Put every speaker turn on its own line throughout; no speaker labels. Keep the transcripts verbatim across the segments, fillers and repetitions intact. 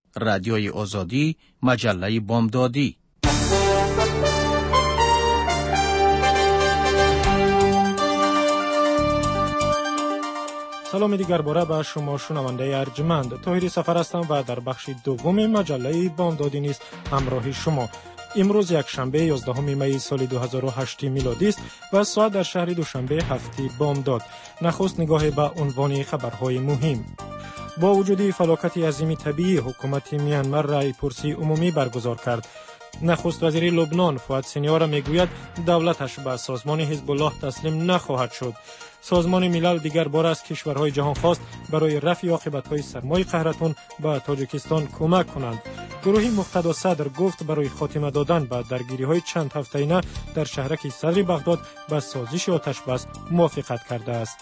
رادیوی آزادی، مجله بامدادی.
سلام دیگر باره به شما شنونده ارجمند. طاهری سفر هستم و در بخش دوم مجله بامدادی نیز همراه شما. امروز یک شنبه یازدهم می سال دو هزار و هشت میلادی است و ساعت در شهر دوشنبه هفته بامداد. نخست نگاه به عنوان خبرهای مهم. با وجود فلاکت عظیم طبیعی، حکومت میانمار رای پرسی عمومی برگزار کرد. نخست وزیر لبنان فؤاد سینیار میگوید دولتش به سازمان حزب الله تسلیم نخواهد شد. سازمان ملل دیگر بار از کشورهای جهان خواست برای رفع عاقبت‌های سرمای قهرتون به تاجیکستان کمک کنند. گروه مقتدا صدر گفت برای خاتمه دادن به درگیری‌های چند هفته‌ای در شهرک صدر بغداد به سازش آتش‌بس موافقت کرده است.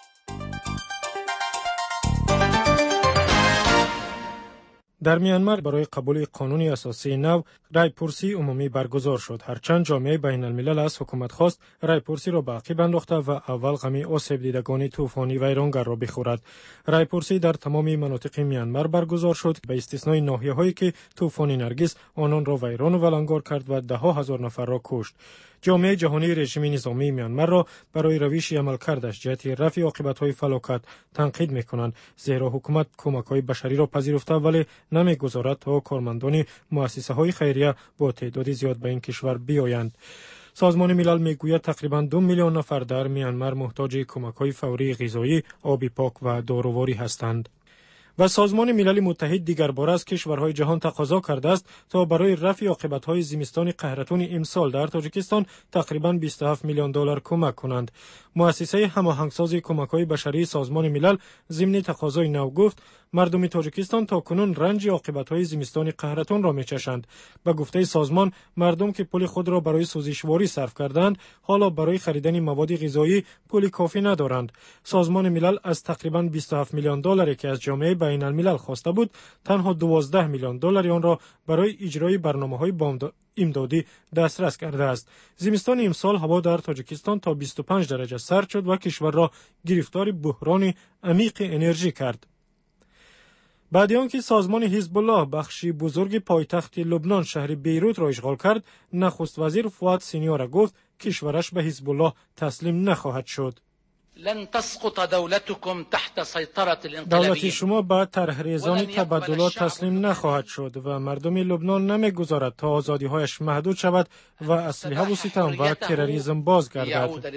در میانمار برای قبول قانون اساسی نو رایپرسی عمومی برگزار شد. هرچند جامعه بین الملل از حکومت خواست رایپرسی را به عقب انداخته و اول غم آسیب دیدگان طوفانی ویرانگر را بخورد. رایپرسی در تمام مناطق میانمار برگزار شد به استثنای ناحیه‌هایی که طوفان نرگس آنان را ویران و ولنگار کرد و ده ها هزار نفر را کشت. جامعه جهانی رژیم نظامی میانمار را برای روش عملکردش جهت رفع عاقبت‌های فلاکت تنقید می‌کنند، زیرا حکومت کمک‌های بشری را پذیرفته ولی نمی‌گذارد تا کارمندان مؤسسه‌های خیریه با تعداد زیاد به این کشور بیایند. سازمان ملل میگوید تقریباً دو میلیون نفر در میانمار محتاج کمک‌های فوری غذایی، آب پاک و داروواری هستند. و سازمان ملل متحد دیگر باره از کشورهای جهان تقاضا کرده است تا برای رفع عاقبت‌های زمستان قحطی امسال در تاجیکستان تقریباً بیست و هفت میلیون دلار کمک کنند. مؤسسه هماهنگسازی کمک‌های بشری سازمان ملل ضمن تقاضای نو گفت مردم تاجیکستان تاکنون رنج عاقبت‌های زمستان قحطی را می‌چشند. به گفته سازمان مردم که پول خود را برای سوزشواری صرف کردند حالا برای خریدن مواد غذایی پول کافی ندارند. سازمان ملل از تقریباً بیست و هفت میلیون دلاری که از جامعه بین الملل خواسته بود تنها دوازده میلیون دلار آن را برای اجرای برنامه‌های امدادی دسترس کرده است. زمستان امسال هوا در تاجیکستان تا بیست و پنج درجه سرد شد و کشور را گرفتار بحران عمیق انرژی کرد. بعد آنکه سازمان حزب الله بخشی بزرگ پایتخت لبنان شهر بیروت را اشغال کرد، نخست وزیر فؤاد سینیار گفت کشورش به حزب الله تسلیم نخواهد شد.
لن تسقط دولتكم تحت سيطرة الانقلابيين.
دولت شما به طرحریزان تبادلات تسلیم نخواهد شد و مردم لبنان نمیگذارد تا آزادی‌هایش محدود شود و اسلحه و ستم و تروریسم بازگردد.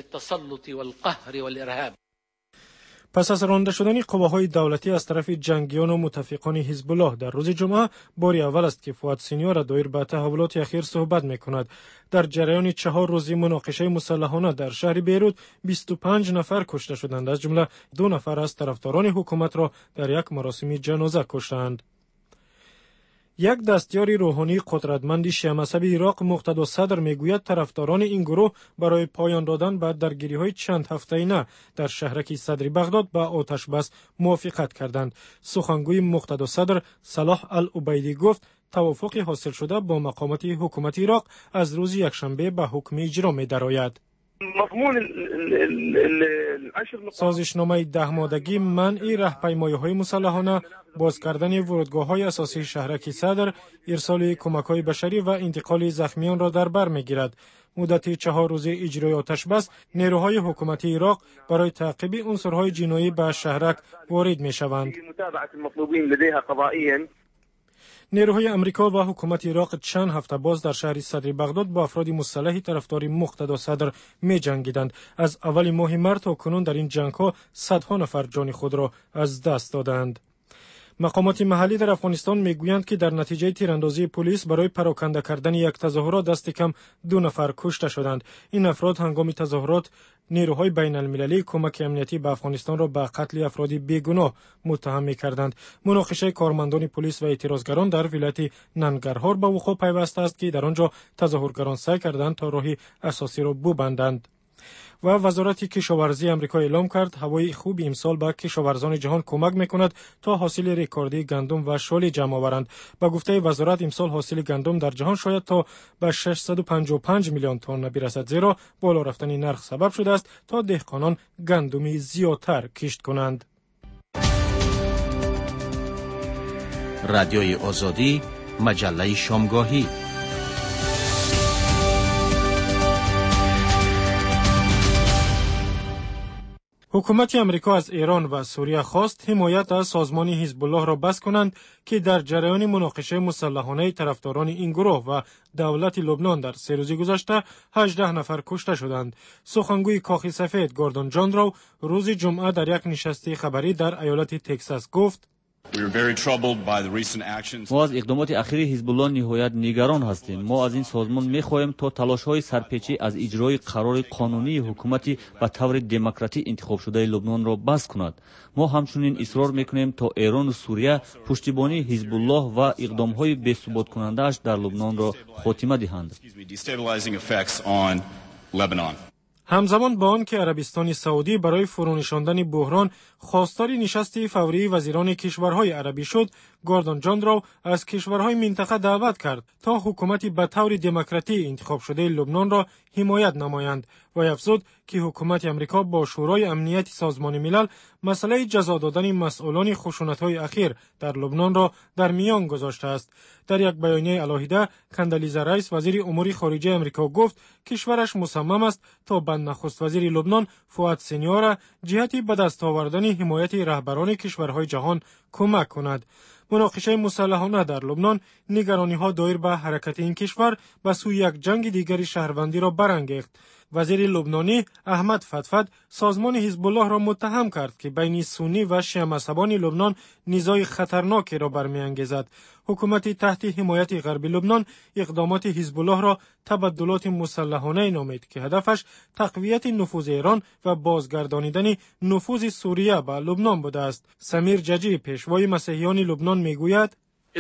پس از رانده شدن قواهای دولتی از طرف جنگیان و متفقان حزب الله در روز جمعه بار اول است که فؤاد سینیار دایر به تحولات اخیر صحبت می‌کند. در جریان چهار روزی مناقشه مسلحانه در شهر بیروت بیست و پنج نفر کشته شدند، از جمله دو نفر از طرفداران حکومت را در یک مراسم جنازه کشتند. یک دستیار روحانی قدرتمند شیعه مذهبی عراق مقتدا صدر میگوید طرفداران این گروه برای پایان دادن به درگیری‌های چند هفته‌ای نه در شهرک صدر بغداد به آتش بس موافقت کردند. سخنگوی مقتدا صدر صلاح العبیدی گفت توافق حاصل شده با مقامات حکومت عراق از روز یکشنبه به حکم اجرا می‌دراید. سازشنامه ده مادگی منع راهپیمایی‌های مسلحانه، باز کردن ورودگاه‌های اساسی شهرک صدر، ارسال کمک‌های بشری و انتقال زخمیان را در بر می‌گیرد. مدت چهار روزه اجرای آتش بس نیروهای حکومت عراق برای تعقیب عنصرهای جنایی به شهرک وارد می‌شوند. نیروهای امریکا و حکومت عراق چند هفته باز در شهر صدر بغداد با افراد مسلح طرفدار مقتدا صدر می جنگیدند. از اول ماه مارس تا کنون در این جنگ‌ها صدها نفر جان خود را از دست دادند. مقامات محلی در افغانستان میگویند که در نتیجه تیراندازی پلیس برای پراکنده کردن یک تظاهرات دست کم دو نفر کشته شدند. این افراد هنگام تظاهرات نیروهای بین المللی کمک امنیتی به افغانستان را به قتل افراد بیگناه متهم می‌کردند. مناقشه کارمندان پلیس و اعتراضگران در ولایت ننگرهار به وقوع پیوسته است که در آنجا تظاهرگران سعی کردند تا راه اساسی را ببندند. و وزارت کشاورزی آمریکا اعلام کرد هوای خوب امسال به کشاورزان جهان کمک می‌کند تا حاصل رکوردی گندم و شالی جمع آورند. با گفته وزارت امسال حاصل گندم در جهان شاید تا به ششصد و پنجاه و پنج میلیون تن برسد، زیرا بالا رفتن نرخ سبب شده است تا دهقانان گندمی زیادتر کشت کنند.
رادیوی آزادی، مجله شامگاهی.
حکومت امریکا از ایران و سوریه خواست حمایت از سازمان حزب الله را بس کنند که در جریان مناقشه مسلحانه طرفداران این گروه و دولت لبنان در سه روز گذشته هجده نفر کشته شدند. سخنگوی کاخ سفید گوردون جاندرو روز جمعه در یک نشست خبری در ایالت تگزاس گفت:
ما از اقدامات اخیر حزب الله نهایت نگران هستیم. ما از این سازمان می‌خواهیم تا تلاش‌های سرپیچی از اجرای قرار قانونی حکومتی به طور دموکراتی انتخاب شده لبنان را بس کند. ما همچنین اصرار می‌کنیم تا ایران و سوریه پشتیبانی حزب الله و اقدام‌های بی‌ثبات کننده‌اش در لبنان را خاتمه دهند.
همزمان با آن که عربستان سعودی برای فرونشاندن بحران خواستار نشست فوری وزیران کشورهای عربی شد، گوردون جاندرو از کشورهای منطقه دعوت کرد تا حکومتی به طور دموکراتی انتخاب شده لبنان را حمایت نمایند و افزود که حکومت امریکا با شورای امنیت سازمان ملل مسئله جزا دادن مسئولان خشونت‌های اخیر در لبنان را در میان گذاشته است. در یک بیانیه علاهده، کندالیزا رایس وزیر امور خارجه امریکا گفت کشورش مصمم است تا به نخست وزیر لبنان فؤاد سینیور جهتی به دست آوردن حمایت رهبران کشورهای جهان کمک کند. مناقشه مسلحانه در لبنان نگرانی‌ها دایر به حرکت این کشور به سوی یک جنگ دیگر شهروندی را برانگیخت. وزیر لبنانی احمد فتفت سازمان حزب الله را متهم کرد که بین سنی و شیعه مذهبان لبنان نزاع خطرناکی را برمی‌انگیزد. حکومت تحت حمایت غرب لبنان اقدامات حزب الله را تبدلات مسلحانه نامید که هدفش تقویت نفوذ ایران و بازگردانیدن نفوذ سوریه به لبنان بوده است. سمیر ججی پیشوای مسیحیان لبنان میگوید: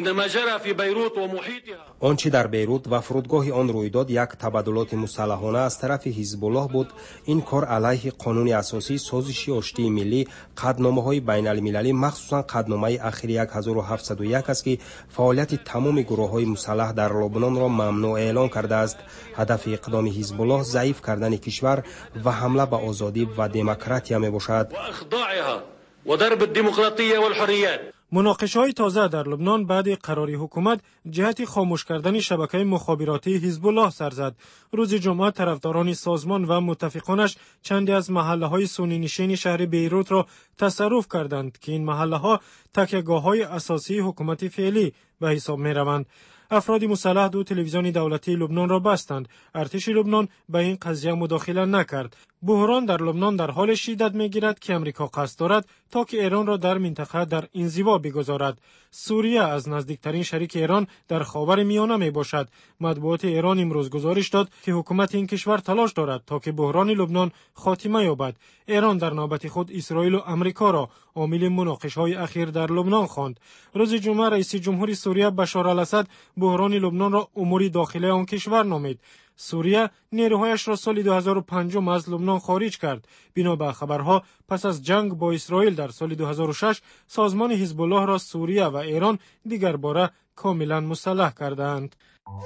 آنچه در بیروت و فرودگاه آن روی داد یک تبادلات مسلحانه از طرف حزب الله بود. این کار علیه قانون اساسی، سازش آشتی ملی، قطعنامه‌های بین المللی، مخصوصا قطعنامه اخیر هزار و هفتصد و یک است که فعالیت تمام گروه‌های مسلح در لبنان را ممنوع اعلام کرده است. هدف اقدام حزب الله ضعیف کردن کشور و حمله به آزادی و دموکراسی میباشد.
و ضرب الدموکراتیه و الحریات.
مناقشه‌های تازه در لبنان بعد قرار حکومت جهت خاموش کردن شبکه مخابراتی حزب الله سر زد. روز جمعه طرفداران سازمان و متفقانش چندی از محله‌های سنی نشین شهر بیروت را تصرف کردند که این محله‌ها تکیه‌گاه‌های اساسی حکومت فعلی به حساب می‌روند. افراد مسلح دو تلویزیون دولتی لبنان را بستند. ارتش لبنان به این قضیه مداخله نکرد. بحران در لبنان در حال شدت می‌گیرد که امریکا قصد دارد تا که ایران را در منطقه در انزوا بگذارد. سوریه از نزدیکترین شریک ایران در خاورمیانه میباشد. مطبوعات ایران امروز گزارش داد که حکومت این کشور تلاش دارد تا که بحران لبنان خاتمه یابد. ایران در نوبت خود اسرائیل و امریکا را عامل مناقشه‌های اخیر در لبنان خواند. روز جمعه رئیس جمهوری سوریه بشار الاسد بحران لبنان را امور داخلی آن کشور نامید. سوریه نیروهایش را سال دو هزار و پنج از لبنان خارج کرد. بنا به خبرها پس از جنگ با اسرائیل در سال دو هزار و شش سازمان حزب الله را سوریه و ایران دیگر باره کاملا مسلح کردند.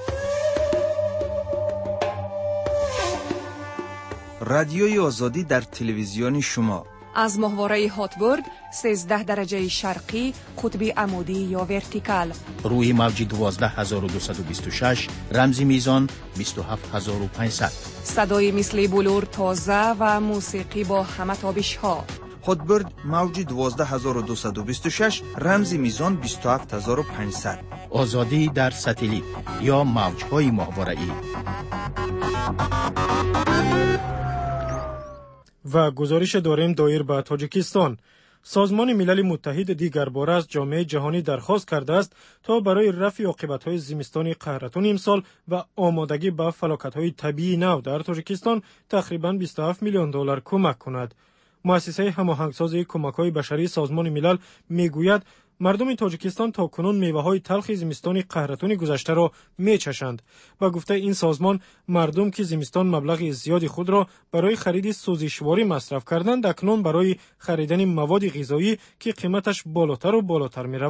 رادیوی آزادی در تلویزیون شما
از ماهواره هاتبورگ سیزده درجه شرقی قطب عمودی یا ورتیکال،
روی موج دوازده هزار و دویست و بیست و شش رمزی میزان بیست و هفت هزار و پانصد،
صدای مثل بلور تازه و موسیقی با همه تابش ها.
هاتبورگ موج دوازده هزار و دویست و بیست و شش رمزی میزان بیست و هفت هزار و پانصد.
آزادی در ستلیت یا موج‌های ماهواره‌ای.
و گزارش داریم دایر به تاجیکستان. سازمان ملل متحد دیگر باره از جامعه جهانی درخواست کرده است تا برای رفع عاقبت‌های زمستان قحطان امسال و آمادگی به فلاکت‌های طبیعی نو در تاجیکستان تقریباً بیست و هفت میلیون دلار کمک کند. مؤسسه هماهنگسازی کمک‌های بشری سازمان ملل میگوید مردم تاجیکستان تا کنون میوه‌های تلخ زمستان قحطان گذشته را میچشند. با گفته این سازمان، مردم که زمستان مبلغ زیادی خود را برای خرید سوزشواری مصرف کردند، اکنون برای خریدن مواد غذایی که قیمتش بالاتر و بالاتر می‌رود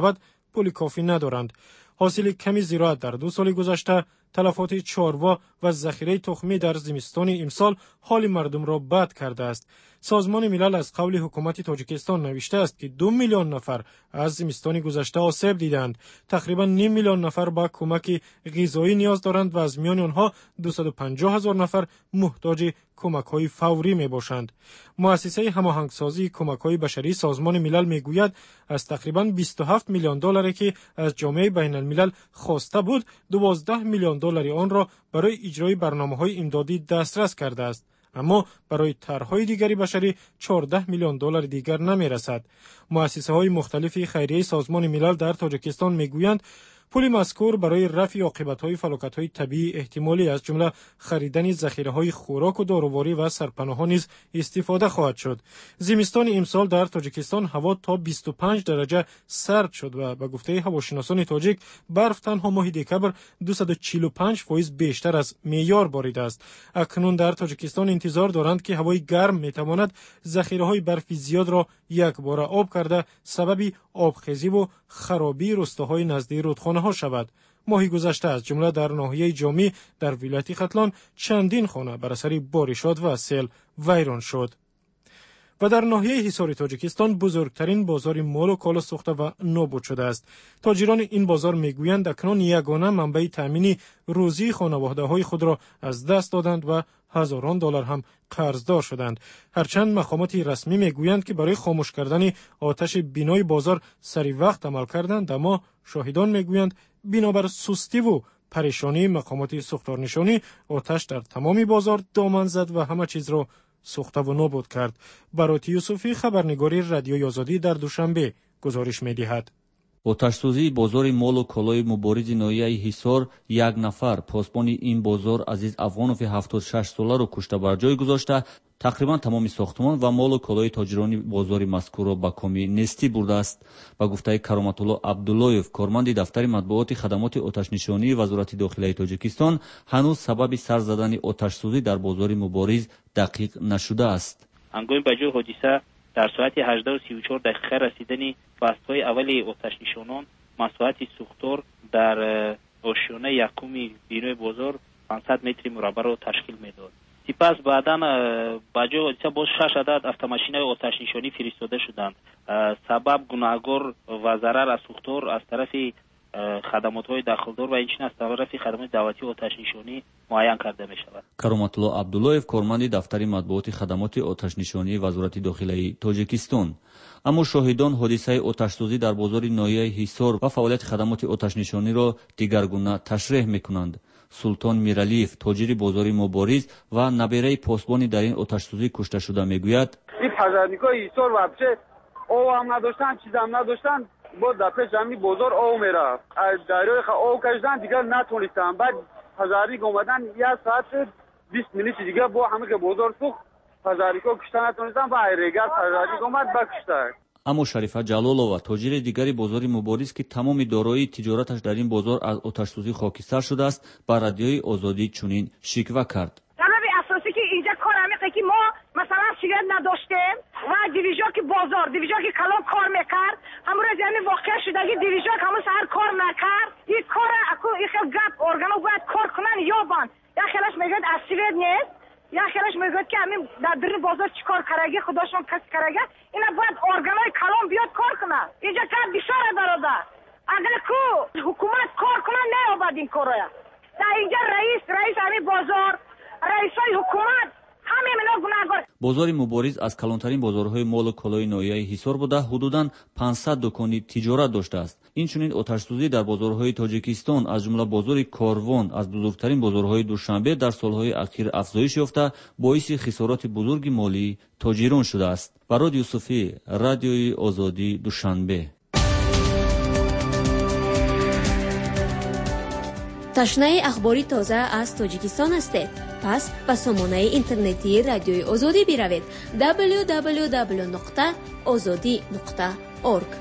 پول کافی ندارند. حاصل کمی زراعت در دو سال گذشته، تلفات چاروا و ذخیره تخمی در زمستان امسال حال مردم را بد کرده است. سازمان ملل از قول حکومت تاجیکستان نوشته است که دو میلیون نفر از زمستان گذشته آسیب دیدند. تقریبا نیم میلیون نفر با کمک غذایی نیاز دارند و از میان آنها دویست و پنجاه هزار نفر محتاج کمک‌های فوری میباشند. مؤسسه هماهنگسازی کمک‌های بشری سازمان ملل میگوید از تقریبا بیست و هفت میلیون دلاری که از جامعه بین الملل خواسته بود، دوازده میلیون دلار آن را برای اجرای برنامه‌های امدادی دسترس کرده است. اما برای طرح‌های دیگری بشری چهارده میلیون دلار دیگر نمی‌رسد. مؤسسه‌های مختلف خیریه سازمان ملل در تاجیکستان میگویند پول مذکور برای رفع عاقبت‌های فلاکت‌های طبیعی احتمالی از جمله خریدن ذخیره‌های خوراک و داروواری و سرپناه‌ها نیز استفاده خواهد شد. زمستان امسال در تاجیکستان هوا تا بیست و پنج درجه سرد شد و به گفته هواشناسان تاجیک برف تنها ماه دکبر دویست و چهل و پنج درصد بیشتر از معیار باریده است. اکنون در تاجیکستان انتظار دارند که هوای گرم می‌تواند ذخیره‌های برف زیاد را یکباره آب کرده سبب آبخیزی و خرابی روستاهای نزدیک رودخانه ها شود. ماهی گذشته از جمله در ناحیه جامی در ولایت ختلان چندین خانه بر اثر بارشات و سیل ویران شد. و در ناحیه حصار تاجیکستان بزرگترین بازار مال و کالا سوخته و نابود شده است. تاجران این بازار میگویند اکنون یگانه منبع تامین روزی خانواده‌های خود را از دست دادند و هزاران دلار هم قرضدار شدند. هرچند مقامات رسمی میگویند که برای خاموش کردن آتش بینای بازار سری وقت عمل کردند، اما شاهدان میگویند بنابر سستی و پریشانی مقامات سوختارنشانی آتش در تمام بازار دامن زد و همه چیز را سوخته و نابود کرد. برات یوسفی، خبرنگاری رادیوی آزادی، در دوشنبه گزارش می‌دهد.
оташсӯзии бозори молу колои муборизи ноҳияи ҳисор як нафар посбони ин бозор азиз афғонови ҳафтоду шаш соларо кушта бар ҷой гузошта тақрибан тамоми сохтмон ва молу колои тоҷирони бозори мазкурро ба коми нестӣ бурдааст. ба гуфтаи кароматулло абдуллоев, корманди дафтари матбуоти хадамоти оташнишонии вазорати дохилаи тоҷикистон, ҳанӯз сабаби сар задани оташсӯзӣ дар бозори мубориз дақиқ нашудааст.
ҳангоми ба ҷои ҳодиса дар соати ҳаждаҳу сию чор дақиқа расидани фастҳои аввали оташнишонон масоҳати сӯхтор дар ошёнаи якуми бинои бозор пансад метри мураббаъро ташкил медод. сипас баъдан ба ҷои ҳодиса боз шаш адад автомашинаи оташнишонӣ фиристода шуданд. сабаб гунаҳгор ва зарар аз сӯхтор аз тарафи хадамотҳои дахлдор ва инчунин аз тарафи хадамоти давлатии оташнишонӣ муайян карда мешавад.
кароматулло абдуллоев, корманди дафтари матбуоти хадамоти оташнишонии вазорати дохилаи тоҷикистон. аммо шоҳидон ҳодисаи оташсӯзӣ дар бозори ноҳияи ҳисор ва фаъолияти хадамоти оташнишониро дигаргуна ташреҳ мекунанд. султон миралиев, тоҷири бозори мубориз ва набераи посбони дар ин оташсӯзӣ кушташуда мегӯяд:
ин пожарникои ҳисор вабче овам надоштанд, чизам надоштанд, бо дар пеш ҳамин бозор ов мерафт. аз дарёи ов кашидан дигар натонистанд. баъд пожарник омадан як соат бист минути дигар бо ҳамин ки бозор сӯхт, пожарнико кушта натонистанд ва айрегар пожарник омад ба куштад. аммо
шарифа ҷалолова, тоҷири дигари бозори мубориз ки тамоми дороии тиҷораташ дар ин бозор аз оташсӯзӣ хокистар шудааст, ба радиои озодӣ чунин шиква кард:
сабаби асосӣ ки инҷа кор ҳамиқе ки мо масалан шикоят надоштем ва дивижоки бозор, дивижоки калон кор мекард, ҳамун рози ҳамин воқеа шудаги дивижок ҳамун саҳар кор накард. ин кора аку ин хел гап органо бояд кор кунан ёбанд. як хелаш мегӯяд аз свет нест, як хелаш мегӯяд ки ҳамин дар дурни бозор чӣ кор караги, худошон каси карага. ина бояд органои калон биёд кор кунад. инҷа кар бисёре бародар. агар ку ҳукумат кор кунад меёбад ин короя. дар инҷа раис, раис ҳамин бозор, раисои ҳукумат ҳамин ино гунаҳгор.
бозори мубориз аз калонтарин бозорҳои молу колои ноҳияи ҳисор буда ҳудудан пансад дукони тиҷорат доштааст. инчунин оташсӯзӣ дар бозорҳои тоҷикистон аз ҷумла бозори корвон, аз бузургтарин бозорҳои душанбе дар солҳои ахир афзоиш ёфта, боиси хисороти бузурги молии тоҷирон шудааст. барод юсуфӣ, радиои озодӣ, душанбе.
ташнаи ахбори тоза аз тоҷикистон ҳастед? пас ба сомонаи интернетии радиои озодӣ биравед: дабл ю дабл ю дабл ю нуқта озодӣ нуқта орг.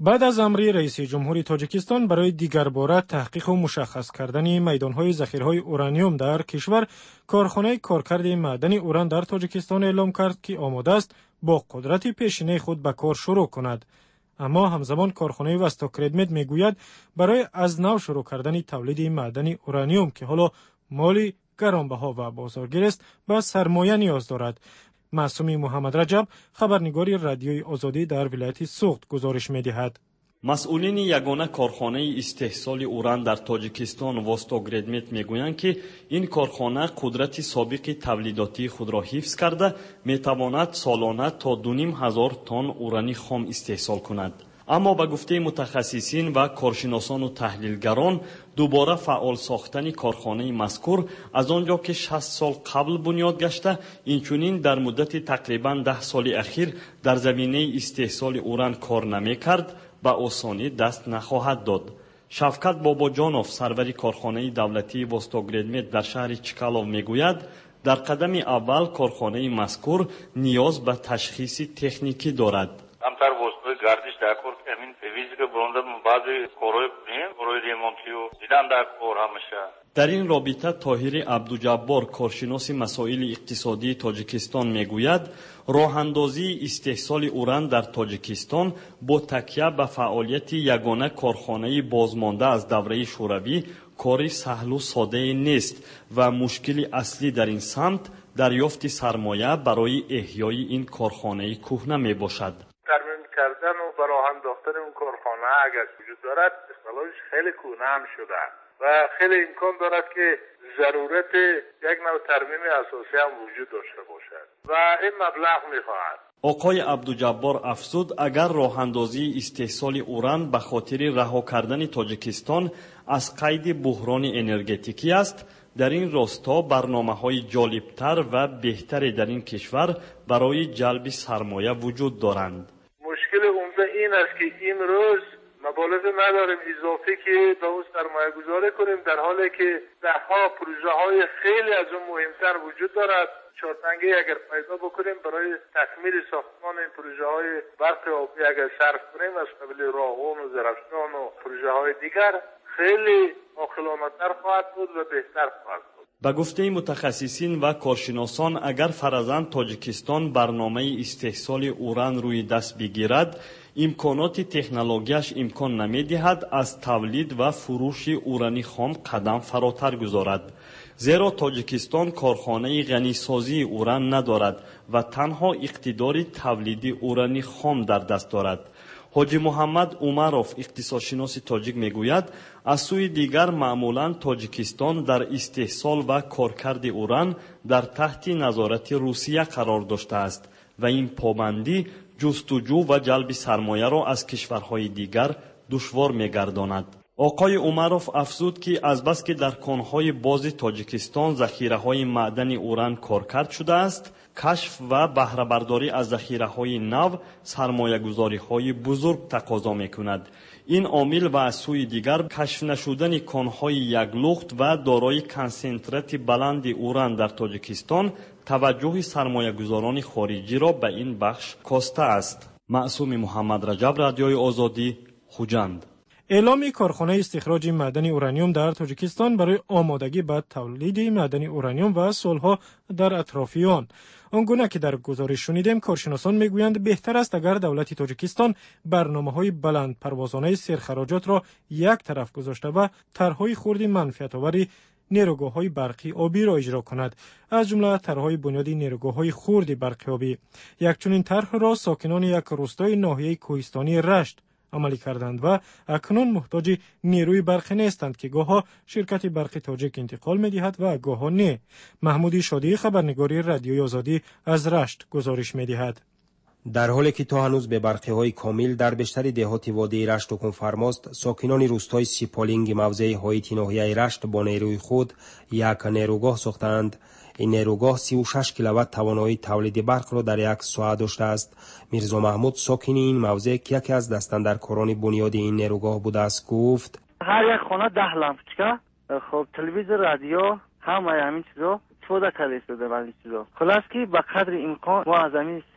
بعد از امر رئیس جمهور تاجیکستان برای دیگر باره تحقیق و مشخص کردن میدان‌های ذخیره‌های اورانیوم در کشور، کارخانه کارکرد معدنی اوران در تاجیکستان اعلام کرد که آماده است با قدرت پیشینه خود به کار شروع کند. اما همزمان کارخانه وستاکردمت میگوید برای از نو شروع کردن تولید معدن اورانیوم که حالا مالی گرانبها و بازارگیر است، به سرمایه نیاز دارد. معصوم محمد رجب، خبرنگار رادیوی آزادی در ولایت سوخت گزارش می‌دهد.
مسئولین یگانه کارخانه استحصال اوران در تاجیکستان وستاگردمت میگویند که این کارخانه قدرت سابق تولیداتی خود را حفظ کرده میتواند سالانه تا دو نیم هزار تن اورانی خام استحصال کند. اما به گفته متخصصین و کارشناسان و تحلیلگران، دوباره فعال ساختن کارخانه مذکور از آنجا که شصت سال قبل بنیاد گشته، اینچنین در مدت تقریبا ده سال اخیر در زمینه استحصال اوران کار نمی‌کرد، به آسانی دست نخواهد داد. شفقت باباجانوف، سروری کارخانه دولتی وستاگردمت در شهر چکالوف میگوید در قدم اول کارخانه مذکور نیاز به تشخیص تکنیکی دارد.
همتر وستای گردش در کار امین فیزیک برنده بعضی کارهای کنیم کارهای ریمونتی و دیدن در کار همیشه.
در این رابطه طاهر عبدالجبار، کارشناس مسائل اقتصادی تاجیکستان میگوید راه اندازی استحصال اوران در تاجیکستان با تکیه به فعالیت یگانه کارخانه بازمانده از دوره شوروی کاری سهل و ساده نیست و مشکل اصلی در این سمت دریافت سرمایه برای احیای این کارخانه کهنه می باشد.
ترمیم کردن و براه انداختن اون کارخانه اگر وجود دارد اصطلاحش خیلی کهنه هم شده و خیلی امکان دارد که ضرورت یک نوع ترمیم اساسی هم وجود داشته باشد و این مبلغ میخواهد.
آقای عبدالجبار افزود اگر راه اندازی استحصال اوران به خاطر رها کردن تاجیکستان از قید بحران انرژتیکی است، در این راستا برنامه‌های جالبتر و بهتری در این کشور برای جلب سرمایه وجود دارند.
مشکل عمده این است که این روز مبالغ نداریم اضافی که به اون سرمایه گذاری کنیم، در حالی که دهها پروژه های خیلی از اون مهمتر وجود دارد. چارتنگی اگر پیدا بکنیم برای تکمیل ساختمان این پروژه های برق آبی اگر صرف کنیم از قبیل راغون و زرافشان و پروژه های دیگر خیلی عاقلانه تر خواهد بود و بهتر خواهد بود.
به گفته متخصصین و کارشناسان اگر فرضاً تاجیکستان برنامه استحصال اوران روی دست بگیرد، امکانات تکنولوژیش امکان نمی‌دهد از تولید و فروش اورانی خام قدم فراتر گذارد. زیرا تاجیکستان کارخانه غنیسازی اوران ندارد و تنها اقتدار تولید اورانی خام در دست دارد. حاجی محمد عمروف، اقتصادشناس تاجیک میگوید از سوی دیگر معمولاً تاجیکستان در استحصال و کارکرد اوران در تحت نظارت روسیه قرار داشته است و این پابندی جستجو و جلب سرمایه را از کشورهای دیگر دشوار می‌گرداند. آقای عمروف افزود که از بس که در کانهای باز تاجیکستان ذخیره‌های معدن اوران کارکرد شده است، کشف و بهره برداری از ذخیره‌های نو سرمایه‌گذاری‌های بزرگ تقاضا می‌کند. این عامل و از سوی دیگر کشف نشدن کانهای یک لخت و دارای کنسنترات بلند اوران در تاجیکستان توجه سرمایه‌گذاران خارجی را به این بخش کاسته است. معصوم محمد رجب، رادیوی آزادی، خوجند.
اعلام کارخانه استخراج معدن اورانیوم در تاجیکستان برای آمادگی به تولید معدن اورانیوم و صلح در اطراف آن. آنگونه که در گزارش شنیدیم، کارشناسان میگویند بهتر است اگر دولت تاجیکستان برنامه‌های بلند پروازانه سرخراجات را یک طرف گذاشته و طرح‌های خرد منفعت‌آور نیروگاه‌های برقی آبی را اجرا کند، از جمله طرح‌های بنیادی نیروگاه‌های خرد برقی آبی. یک چنین طرح را ساکنان یک روستای ناحیه کوهستانی رشت عملی کردند و اکنون محتاج نیروی برقی نیستند که گاها شرکت برقی تاجیک انتقال می‌دهد و گاها نه. محمود شادی، خبرنگاری رادیوی آزادی از رشت گزارش می‌دهد.
در حالی که تا هنوز به برقی‌های کامل در بیشتر دهات وادی رشت حکم فرماست، ساکنان روستای سیپالینگ موضع حایط ناحیه رشت با نیروی خود یک نیروگاه ساختند. این نیروگاه سی و شش کیلووات توانایی تولید برق را در یک ساعت داشته است. میرزا محمود، ساکن این موضع که یکی از دستاندرکاران بنیاد این نیروگاه بوده است، گفت
هر یک خانه ده لامپچکا، خب تلویزیون، رادیو، همه همین چیزا چوده کلیسته در این چیزا. خلاص که به قدر امکان ما از همین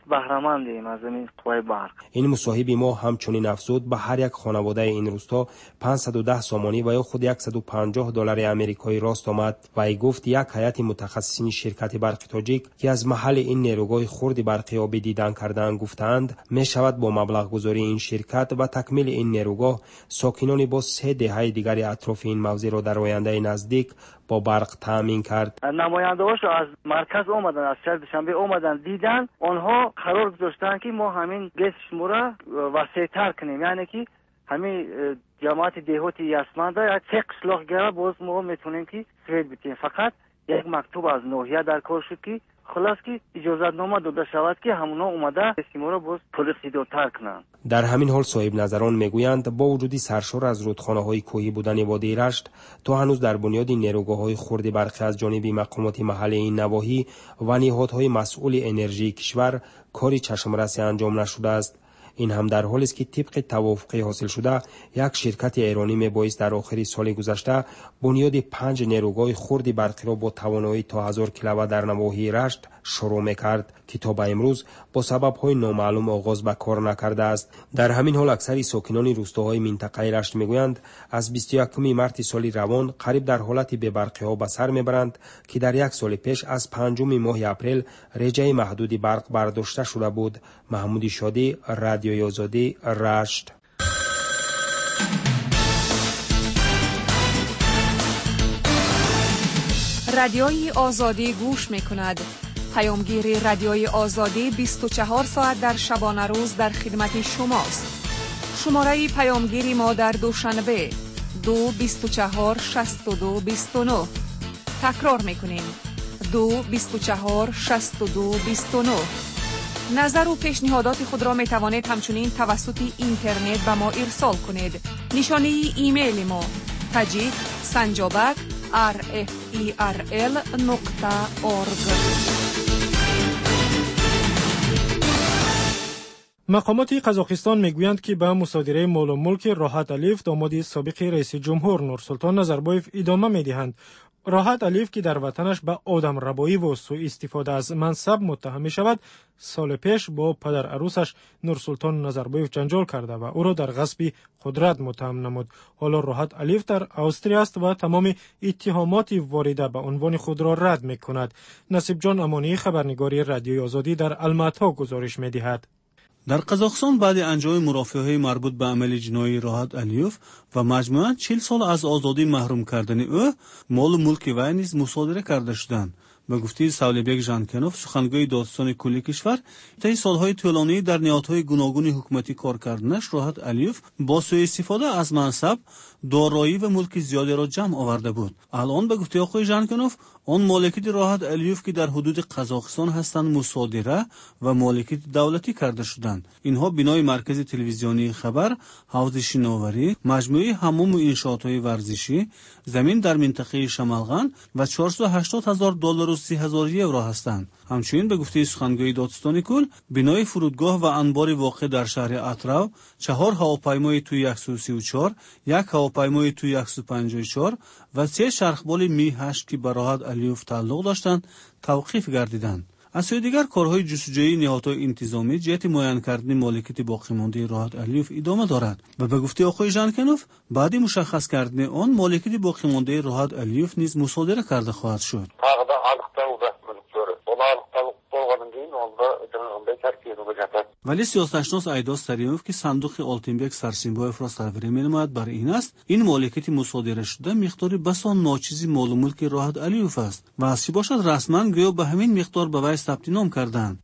بهره‌مندیم از این قوه برق.
این مصاحب ما همچنین افزود به هر یک خانواده این روستا پانصد و ده سامانی و یا خود صد و پنجاه دلار آمریکایی راست آمد و ای گفت یک هیئت متخصصین شرکت برق تاجیک که از محل این نیروگاه خرد برقی آبی دیدن کردند گفتند می شود با مبلغ گذاری این شرکت و تکمیل این نیروگاه ساکنان با سه دهه دیگر اطراف این موضوع را در آینده نزدیک با برق تامین کرد.
نماینده‌هاش از مرکز اومدن، از شهر دوشنبه اومدن دیدن، آنها قرار گذاشتن که ما همین گس شما را وسیع‌تر کنیم، یعنی که همین جماعت دهاتی یسمنده یا سه قشلاق‌گرا باز ما میتونیم که سوید بتیم. فقط یک مکتوب از نوحیه در کار شد که خلاص که اجازت نامه داده شود که همونا اومده اسیمو را باز پرسیدوتر کنند.
در همین حال صاحب نظران میگویند با وجود سرشار از رودخانه‌های کوهی بودن وادی رشت تا هنوز در بنیاد نیروگاه‌های خرد برقی از جانب مقامات محلی این نواحی و نهادهای مسئول انرژی کشور کاری چشمرسی انجام نشده است. این هم در حالی است که طبق توافقی حاصل شده یک شرکت ایرانی میبایست در آخر سال گذشته بنیاد پنج نیروگاه خرد برقی را با توانایی تا هزار کیلووات در نواحی رشت شروع میکرد که تا به امروز با سبب‌های نامعلوم آغاز به کار نکرده است. در همین حال اکثر ساکنان روستاهای منطقه رشت میگویند از بیست و یکم مارس سال روان قریب در حالت بی برقی ها به سر میبرند که در یک سال پیش از پنجم ماه اپریل رجای محدود برق برداشته شده بود. محمود شادی، رادیوی آزادی، رشت.
رادیوی آزادی گوش میکند. پیامگیر رادیوی آزادی بیست و چهار ساعت در شبانه روز در خدمت شماست. شماره پیامگیری ما در دوشنبه دو بیست و چهار شصت و دو بیست و نه. تکرار میکنیم دو بیست و چهار شصت و دو بیست و نه. نظر و پیشنهادات خود را می توانید همچنین توسط اینترنت به ما ارسال کنید. نشانه ایمیل ما تاجیک سنجابک آر اف ای آر ال نقطه اورگ.
مقامات قزاقستان میگویند که به مصادره مال و ملک راحت علیف داماد سابق رئیس جمهور نورسلطان نظربایف ادامه میدهند. راحت علیف که در وطنش به آدم ربایی و سوء استفاده از منصب متهم می شود، سال پیش با پدر عروسش نورسلطان نظربایف جنجال کرده و او را در غصب قدرت متهم نمود. حالا راحت علیف در استریا است و تمام اتهامات وارده به عنوان خود را رد می کند. نصیب جان امانی، خبرنگاری رادیوی آزادی، در الماتا گزارش می دهد.
در قزاقستان بعد انجام مرافعه‌های مربوط به عمل جنایی راحت علیف و مجموعاً چهل سال از آزادی محروم کردن او، مال و ملک وی نیز مصادره کرده شدند. به گفته سالیبک ژانکنوف، سخنگوی دادستان کلی کشور، طی سالهای طولانی در نهادهای گوناگون حکومتی کار کردنش راحت علیف با سوء استفاده از منصب دارایی و ملک زیادی را جمع آورده بود. الان به گفته آقای ژانکنوف، آن مالکیت راحت علیف که در حدود قزاقستان هستند مصادره و مالکیت دولتی کرده شدند. اینها بنای مرکز تلویزیونی خبر، حوض شناوری، مجموعه حمام و انشاءات‌های ورزشی، زمین در منطقه شمالغان و چهارصد و هشتاد هزار دلار و سی هزار یورو هستند. همچنین به گفته سخنگوی دادستان کل، بنای فرودگاه و انبار واقع در شهر اتراو، چهار هواپیمای توی صد و سی و چهار، یک هواپیمای توی صد و پنجاه و چهار و سه شرخبال می هشت که به راحت علیف تعلق داشتند توقیف گردیدند. از سوی دیگر کارهای جستجویی نهادهای انتظامی جهت معین کردن مالکیت باقی مانده راحت علیف ادامه دارد و به گفته آقای ژانکنوف، بعد مشخص کردن آن مالکیت باقی مانده راحت علیف نیز مصادره کرده خواهد شد. ولی سیاستشناس ایداس سریموف که صندوق آلتینبک سرسیمبایف را سروری می‌نماید بر این است این مالکیت مصادره شده مقداری بسان ناچیزی مال و ملک راحت علیف است و از چی باشد رسما گویا به همین مقدار به وی ثبت نام کردند.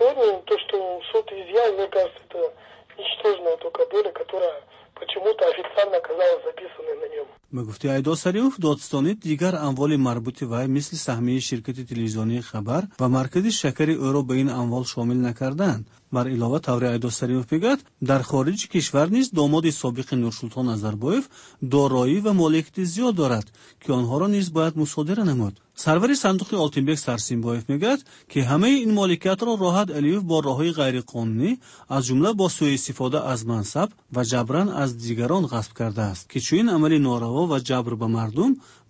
почему-то официально оказалось записано на нем.
به گفته ایداس سریموف، دادستانی دیگر اموال مربوط وی مثل سهمیه شرکت تلویزیونی خبر و مرکز شکر او را به این اموال شامل نکردند. بر علاوه طور ایداس سریموف میگوید در خارج کشور نیز داماد سابق نورسلطان نظربایف دارایی و مالکیت زیاد دارد که آنها را نیز باید مصادره نمود. سرور صندوق آلتینبک سرسیمبایف میگوید که همه این مالکیت را راحت علیف با راههای غیر قانونی از جمله با سوء استفاده از منصب و جبران از دیگران غصب کرده است که چنین عمل ناروا و جبر به مردم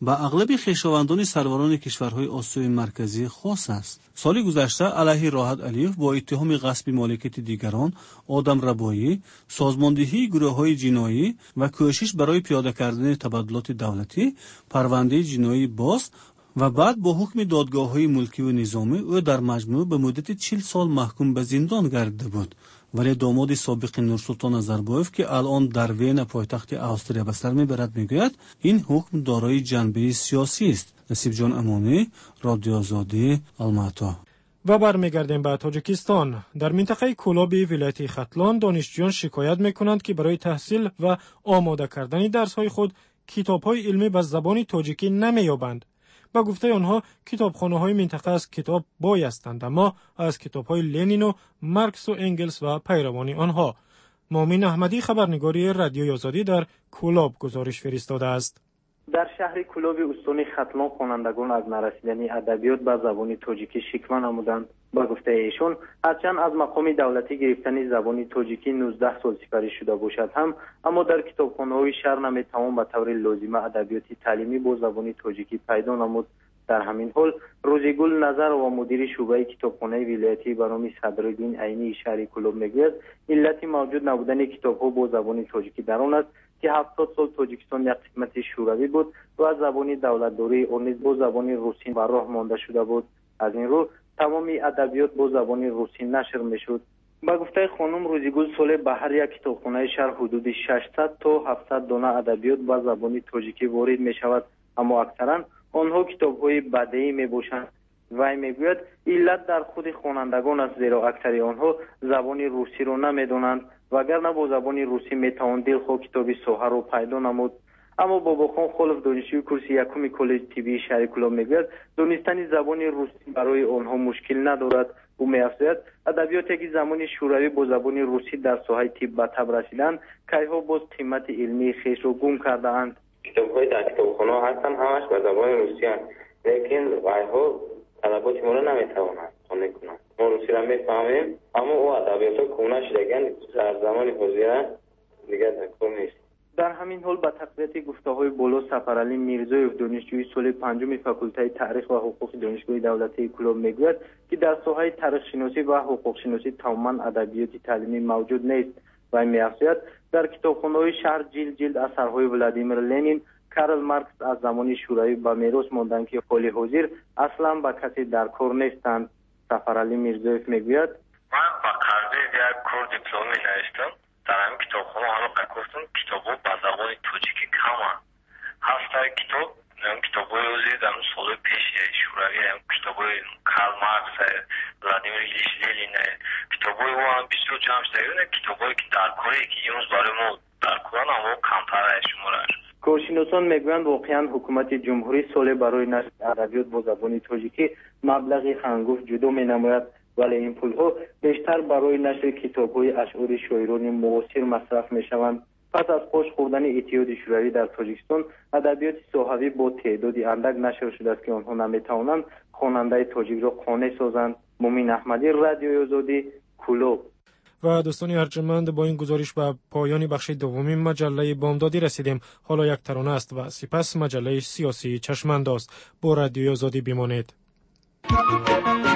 با اغلب خویشاوندان سروران کشورهای آسیای مرکزی خاص است. سال گذشته علیه راحت علیوف با اتهام غصب مالکیت دیگران، آدم ربایی، سازماندهی گروه‌های جنایی و کوشش برای پیاده کردن تبادلات دولتی پرونده جنایی باز و بعد با حکم دادگاه‌های ملکی و نظامی او در مجموع به مدت چهل سال محکوم به زندان گردیده بود. ولی داماد سابق نورسلطان نظربایف که الان در وین پایتخت استریا به سر میبرد میگوید این حکم دارای جنبه سیاسی است. نصیب جان امانی، رادیو آزادی، الماتا.
و برمیگردیم به تاجیکستان. در منطقه کولابی ولایت ختلان دانشجویان شکایت میکنند که برای تحصیل و آماده کردن درس‌های خود کتاب‌های علمی به زبان تاجیکی نمی‌یابند. با گفته آنها کتابخانه‌های منطقه از کتاب بایستند، اما از کتاب‌های لنین و مارکس و انگلس و پیروان آنها. مؤمن احمدی خبرنگاری رادیوی آزادی در کولاب گزارش فرستاده است.
در شهر کولاب استان ختلان خوانندگان از نرسیدن ادبیات به زبان تاجیکی شکوه نمودند. با گفته ایشان هرچند از مقام دولتی گرفتن زبان تاجیکی نوزده سال سپری شده باشد هم، اما در کتابخانه‌های شهر نمیتوان به طور لازم ادبیات تعلیمی با زبان تاجیکی پیدا نمود. در همین حال روزگل نظر و مدیر شعبه کتابخانه ولایتی به نام صدرالدین عینی شهر کولاب میگوید علت موجود نبودن کتاب‌ها با زبان تاجیکی در آن است که هفتاد سال تاجیکستان یک قسمت شوروی بود و زبان دولتداری آن نیز با زبان روسی بر راه مانده شده بود. از این رو تمام ادبیات با زبان روسی نشر میشد. با گفته خانم روزگل سال به هر یک کتابخانه شهر حدود ششصد تا هفتصد دانه ادبیات با زبان تاجیکی وارد می شود، اما اکثرا آنها کتاب‌های بدیعی میباشند. وی میگوید علت در خود خوانندگان است، زیرا اکثر آنها زبان روسی را نمیدانند، وگرنه با زبان روسی میتوان دلخواه کتاب ساحه را پیدا نمود. اما باباخان خلف دانشجوی کورس یکم کالج طبی شهر کولاب میگوید دانستن زبان روسی برای آنها مشکل ندارد. او می‌افزاید ادبیاتی که زمان شوروی با زبان روسی در ساحه طب به تب رسیدند کیها باز قیمت علمی خویش را گم کرده‌اند.
کتاب‌های در کتابخانه هستن همش به زبان روسی هست، لیکن ویها طلبات ما را نمیتوانند خوانده کنند. ما روسی را میفهمیم، اما او ادبیات ها کهنه شدگان در زمان حاضر دیگر کار نیست.
در همین حال با تقویت گفته‌های بالا سفرعلی میرزایف دانشجوی سال پنجم فاکولته تاریخ و حقوق دانشگاه دولتی کولاب میگوید که در ساحه تاریخ شناسی و حقوق شناسی تماما ادبیات تعلیمی موجود نیست. و می‌افزاید در کتابخانه‌های شهر جلد جلد اثرهای ولادیمیر لنین، کارل مارکس از زمان شوروی به میراث ماندند که حال حاضر اصلا با کسی در کار نیستند. سفرعلی میرزایف میگوید
من با قرض یک کور دیپلمی نوشتم. در همین کتابخانه همه قکرتون کتاب‌ها با زبان تاجیکی کمه. هفته کتاب هم کتاب‌های اوزی در اون سال پیش شوروی هم کتاب‌های کارل مارکس، ولادیمیر ایلیچ لنین، کتاب‌های او هم بسیار جمع شده. کتاب‌هایی که در کاری که امروز برای ما در کورن اما کمتر شماره.
کارشناسان میگویند واقعا حکومت جمهوری سال برای نشر ادبیات با زبان تاجیکی مبلغی خنگوف جدا می‌نماید، ولی این پول‌ها بیشتر برای نشر کتاب‌های اشعار شاعران معاصر مصرف می‌شوند. پس از پاش خوردن اتحاد شوروی در تاجیکستان ادبیات صحوی با تعدادی اندک نشر شده است که آنها نمی‌توانند خواننده تاجیک را قانع سازند. مؤمن احمدی، رادیوی آزادی، کولاب.
و دوستان ارجمند، با این گزارش به پایان بخش دومی مجله بامدادی رسیدیم. حالا یک ترانه است و سپس مجله سیاسی چشم‌انداز. با رادیوی آزادی بمانید.